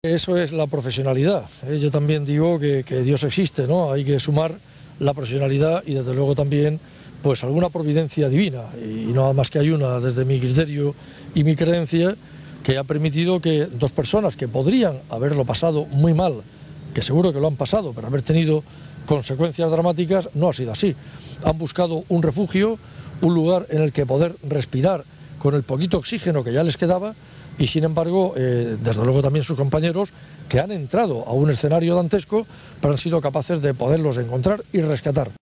Eso es la profesionalidad. Yo también digo que Dios existe, ¿no? Hay que sumar la profesionalidad y desde luego también pues alguna providencia divina, y nada más que hay una desde mi criterio y mi creencia, que ha permitido que dos personas que podrían haberlo pasado muy mal, que seguro que lo han pasado, pero haber tenido consecuencias dramáticas, no ha sido así. Han buscado un refugio, un lugar en el que poder respirar con el poquito oxígeno que ya les quedaba, y sin embargo, desde luego también sus compañeros, que han entrado a un escenario dantesco, pero han sido capaces de poderlos encontrar y rescatar.